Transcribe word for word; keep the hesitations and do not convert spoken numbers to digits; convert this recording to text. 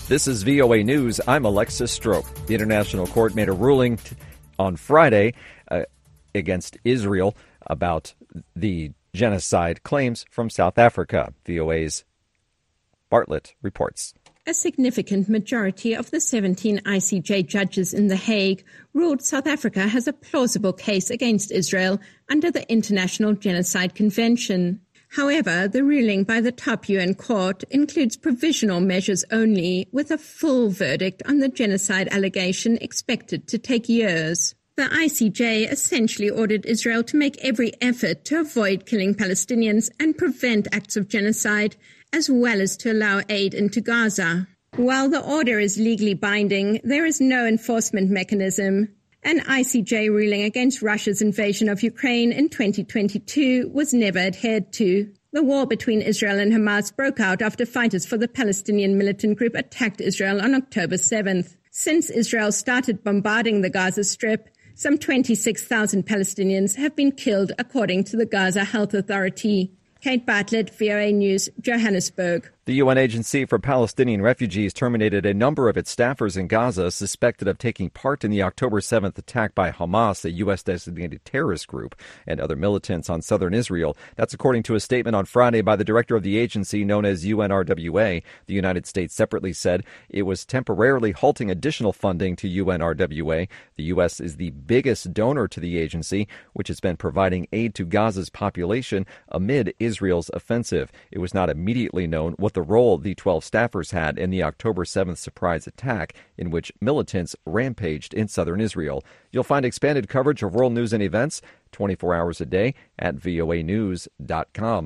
This is V O A News. I'm Alexis Strope. The International Court made a ruling t- on Friday uh, against Israel about the genocide claims from South Africa. V O A's Bartlett reports. A significant majority of the seventeen I C J judges in The Hague ruled South Africa has a plausible case against Israel under the International Genocide Convention. However, the ruling by the top U N court includes provisional measures only, with a full verdict on the genocide allegation expected to take years. The I C J essentially ordered Israel to make every effort to avoid killing Palestinians and prevent acts of genocide, as well as to allow aid into Gaza. While the order is legally binding, there is no enforcement mechanism. An I C J ruling against Russia's invasion of Ukraine in twenty twenty-two was never adhered to. The war between Israel and Hamas broke out after fighters for the Palestinian militant group attacked Israel on October seventh. Since Israel started bombarding the Gaza Strip, some twenty-six thousand Palestinians have been killed, according to the Gaza Health Authority. Kate Bartlett, V O A News, Johannesburg. The U N Agency for Palestinian Refugees terminated a number of its staffers in Gaza suspected of taking part in the October seventh attack by Hamas, a U S-designated terrorist group, and other militants on southern Israel. That's according to a statement on Friday by the director of the agency, known as U N R W A. The United States separately said it was temporarily halting additional funding to U N R W A. The U S is the biggest donor to the agency, which has been providing aid to Gaza's population amid Israel's offensive. It was not immediately known what the role the twelve staffers had in the October seventh surprise attack in which militants rampaged in southern Israel. You'll find expanded coverage of world news and events twenty-four hours a day at V O A news dot com.